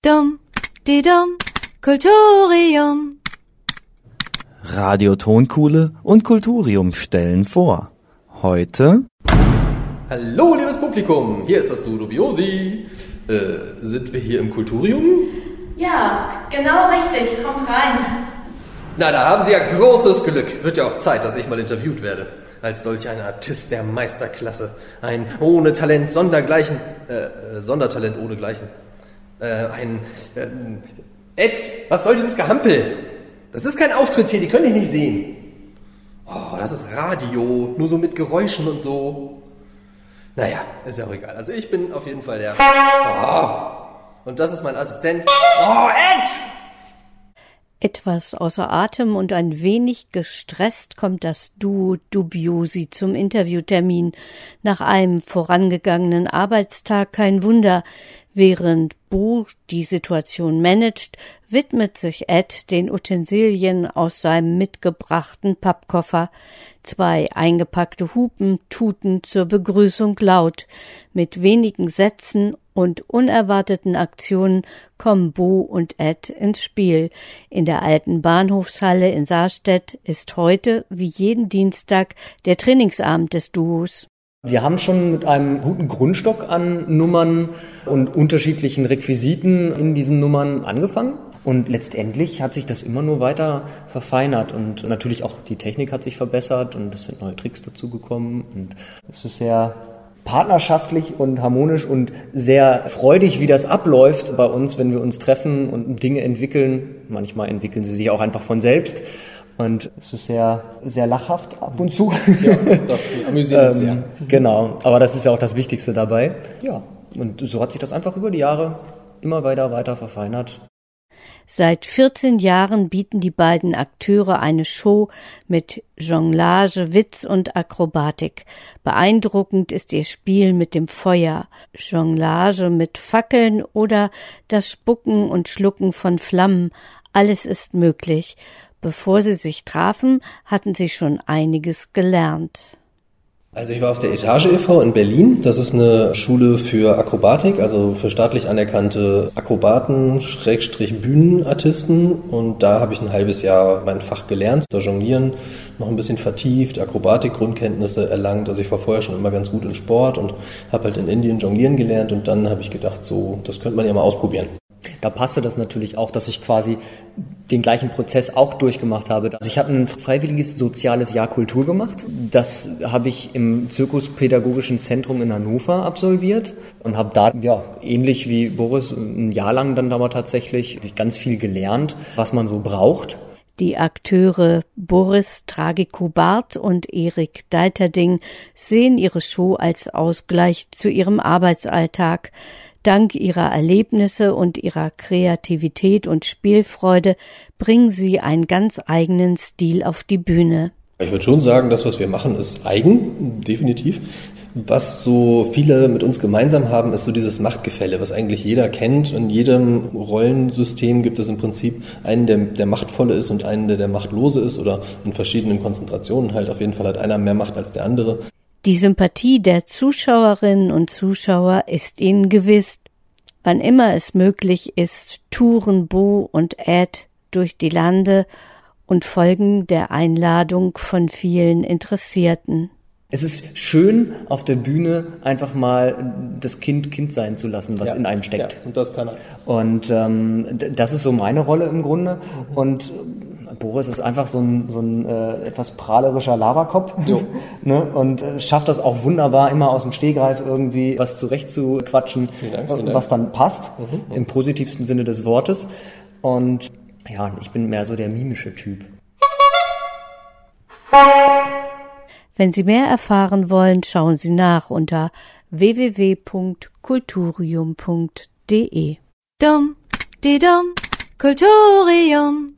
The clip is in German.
Dum, di dum, Kulturium. Radio Tonkuhle und Kulturium stellen vor. Heute... Hallo, liebes Publikum, hier ist das Duo Biosi. Sind wir hier im Kulturium? Ja, genau richtig, kommt rein. Na, da haben Sie ja großes Glück. Wird ja auch Zeit, dass ich mal interviewt werde. Als solch ein Artist der Meisterklasse. Ein ohne Talent sondergleichen. Sondertalent ohne Gleichen. Ed, was soll dieses Gehampel? Das ist kein Auftritt hier, die können dich nicht sehen. Oh, das ist Radio, nur so mit Geräuschen und so. Naja, ist ja auch egal. Also ich bin auf jeden Fall der... Oh, und das ist mein Assistent. Oh, Ed! Etwas außer Atem und ein wenig gestresst kommt das Duo Dubiosi zum Interviewtermin. Nach einem vorangegangenen Arbeitstag kein Wunder. Während Bo die Situation managt, widmet sich Ed den Utensilien aus seinem mitgebrachten Pappkoffer. 2 eingepackte Hupen tuten zur Begrüßung laut. Mit wenigen Sätzen und unerwarteten Aktionen kommen Bo und Ed ins Spiel. In der alten Bahnhofshalle in Sarstedt ist heute, wie jeden Dienstag, der Trainingsabend des Duos. Wir haben schon mit einem guten Grundstock an Nummern und unterschiedlichen Requisiten in diesen Nummern angefangen. Und letztendlich hat sich das immer nur weiter verfeinert und natürlich auch die Technik hat sich verbessert und es sind neue Tricks dazugekommen und es ist sehr partnerschaftlich und harmonisch und sehr freudig, wie das abläuft bei uns, wenn wir uns treffen und Dinge entwickeln. Manchmal entwickeln sie sich auch einfach von selbst. Und es ist sehr, sehr lachhaft ab und zu. Ja, das amüsiert uns sehr. Genau, aber das ist ja auch das Wichtigste dabei. Ja, und so hat sich das einfach über die Jahre immer weiter verfeinert. Seit 14 Jahren bieten die beiden Akteure eine Show mit Jonglage, Witz und Akrobatik. Beeindruckend ist ihr Spiel mit dem Feuer, Jonglage mit Fackeln oder das Spucken und Schlucken von Flammen. Alles ist möglich. Bevor sie sich trafen, hatten sie schon einiges gelernt. Also ich war auf der Etage e.V. in Berlin. Das ist eine Schule für Akrobatik, also für staatlich anerkannte Akrobaten, Bühnenartisten. Und da habe ich ein halbes Jahr mein Fach gelernt, das Jonglieren noch ein bisschen vertieft, Akrobatik-Grundkenntnisse erlangt. Also ich war vorher schon immer ganz gut in Sport und habe halt in Indien Jonglieren gelernt. Und dann habe ich gedacht, so, das könnte man ja mal ausprobieren. Da passte das natürlich auch, dass ich quasi den gleichen Prozess auch durchgemacht habe. Also ich habe ein freiwilliges soziales Jahr Kultur gemacht. Das habe ich im Zirkuspädagogischen Zentrum in Hannover absolviert und habe da, ja, ähnlich wie Boris, ein Jahr lang dann aber tatsächlich ganz viel gelernt, was man so braucht. Die Akteure Boris Tragiko-Barth und Erik Deiterding sehen ihre Show als Ausgleich zu ihrem Arbeitsalltag. Dank ihrer Erlebnisse und ihrer Kreativität und Spielfreude bringen sie einen ganz eigenen Stil auf die Bühne. Ich würde schon sagen, das, was wir machen, ist eigen, definitiv. Was so viele mit uns gemeinsam haben, ist so dieses Machtgefälle, was eigentlich jeder kennt. In jedem Rollensystem gibt es im Prinzip einen, der Machtvolle ist und einen, der Machtlose ist oder in verschiedenen Konzentrationen halt. Auf jeden Fall hat einer mehr Macht als der andere. Die Sympathie der Zuschauerinnen und Zuschauer ist ihnen gewiss. Wann immer es möglich ist, touren Bo und Ed durch die Lande und folgen der Einladung von vielen Interessierten. Es ist schön, auf der Bühne einfach mal das Kind sein zu lassen, was in einem steckt. Ja, und das kann er. Und das ist so meine Rolle im Grunde. Und Boris ist einfach so ein etwas prahlerischer Laberkopf. Ne? Und schafft das auch wunderbar, immer aus dem Stehgreif irgendwie was zurecht zu quatschen, vielen Dank. Was dann passt, im positivsten Sinne des Wortes. Und ja, ich bin mehr so der mimische Typ. Wenn Sie mehr erfahren wollen, schauen Sie nach unter www.kulturium.de. Dum, di dum, Kulturium.